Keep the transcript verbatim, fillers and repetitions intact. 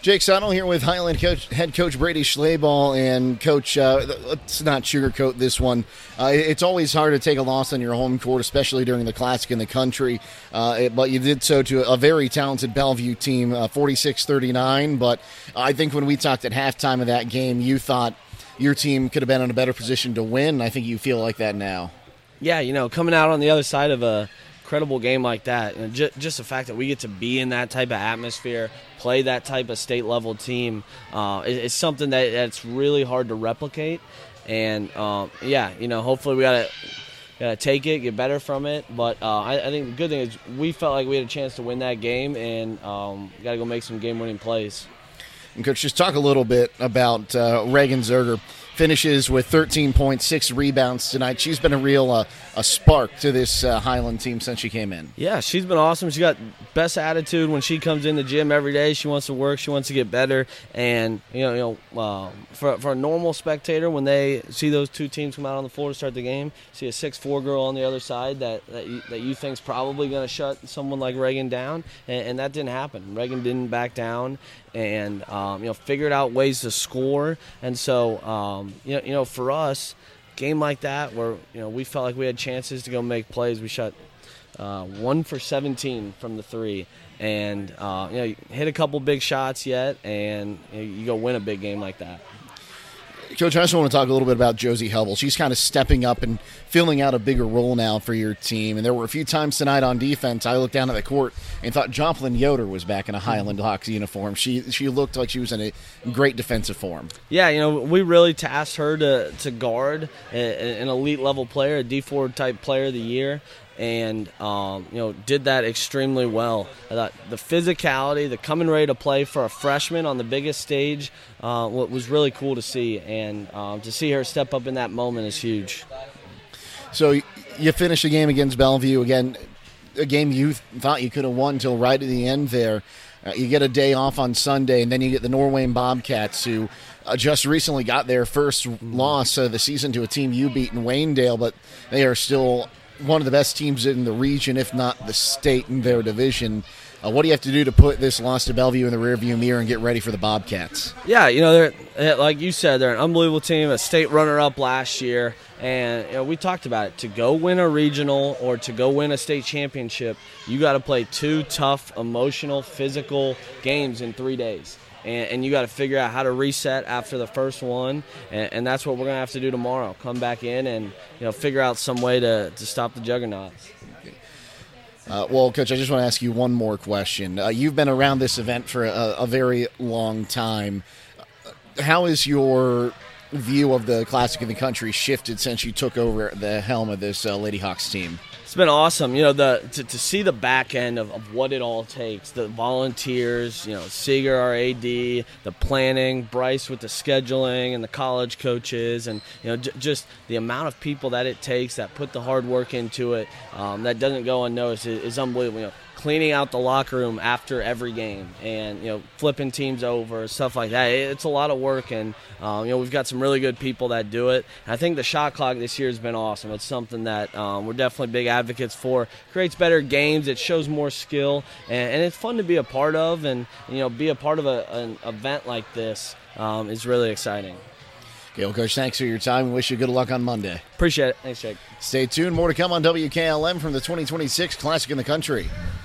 Jake Sonnell here with Highland coach, head coach Brady Schlaball. And, Coach, uh, let's not sugarcoat this one. Uh, it's always hard to take a loss on your home court, especially during the Classic in the Country. Uh, it, but you did so to a very talented Bellevue team, uh, forty-six thirty-nine. But I think when we talked at halftime of that game, you thought your team could have been in a better position to win. I think you feel like that now. Yeah, you know, coming out on the other side of a incredible game like that, and just, just the fact that we get to be in that type of atmosphere, play that type of state-level team, uh, it, it's something that that's really hard to replicate. And, um, yeah, you know, hopefully we got to gotta take it, get better from it. But uh, I, I think the good thing is we felt like we had a chance to win that game, and um, got to go make some game-winning plays. And, Coach, just talk a little bit about uh, Reagan Zerger. Finishes with thirteen point six rebounds tonight. She's been a real uh, a spark to this uh, Highland team since she came in. Yeah, she's been awesome. She got best attitude when she comes in the gym every day. She wants to work. She wants to get better. And you know, you know, uh, for for a normal spectator, when they see those two teams come out on the floor to start the game, see a six four girl on the other side that that you, that you think's probably going to shut someone like Reagan down, and, and that didn't happen. Reagan didn't back down, and um, you know, figured out ways to score. And so. Um, You know, you know, for us, game like that where you know we felt like we had chances to go make plays, we shot uh, one for seventeen from the three, and uh, you know, hit a couple big shots yet, and you know, you go win a big game like that. Coach, I also want to talk a little bit about Josie Hubble. She's kind of stepping up and filling out a bigger role now for your team. And there were a few times tonight on defense I looked down at the court and thought Joplin Yoder was back in a Highland Hawks uniform. She she looked like she was in a great defensive form. Yeah, you know, we really tasked her to, to guard an elite-level player, a D four type player of the year. And, um, you know, did that extremely well. I thought the physicality, the coming ready to play for a freshman on the biggest stage uh, was really cool to see. And um, to see her step up in that moment is huge. So you finished the game against Bellevue. Again, a game you thought you could have won until right at the end there. Uh, you get a day off on Sunday, and then you get the Norwayne Bobcats, who uh, just recently got their first loss of the season to a team you beat in Waynedale, but they are still one of the best teams in the region, if not the state, in their division. Uh, what do you have to do to put this loss to Bellevue in the rearview mirror and get ready for the Bobcats? Yeah, you know, they're like you said, they're an unbelievable team, a state runner-up last year, and you know, we talked about it. To go win a regional or to go win a state championship, you got to play two tough, emotional, physical games in three days. And, and you got to figure out how to reset after the first one, and, and that's what we're going to have to do tomorrow. Come back in and you know figure out some way to, to stop the Juggernauts. Uh, well, Coach, I just want to ask you one more question. Uh, you've been around this event for a, a very long time. How is your view of the Classic in the Country shifted since you took over the helm of this uh, Lady Hawks team? It's been awesome, you know, the to, to see the back end of, of what it all takes, the volunteers, you know, Seeger, our A D, the planning, Bryce with the scheduling and the college coaches, and, you know, j- just the amount of people that it takes that put the hard work into it, um, that doesn't go unnoticed is, is unbelievable. You know, cleaning out the locker room after every game and, you know, flipping teams over, stuff like that. It's a lot of work, and, um, you know, we've got some really good people that do it. I think the shot clock this year has been awesome. It's something that um, we're definitely big advocates for. Creates better games. It shows more skill, and, and it's fun to be a part of, and, you know, be a part of a, an event like this um, is really exciting. Okay, well, Coach, thanks for your time. We wish you good luck on Monday. Appreciate it. Thanks, Jake. Stay tuned. More to come on W K L M from the twenty twenty-six Classic in the Country.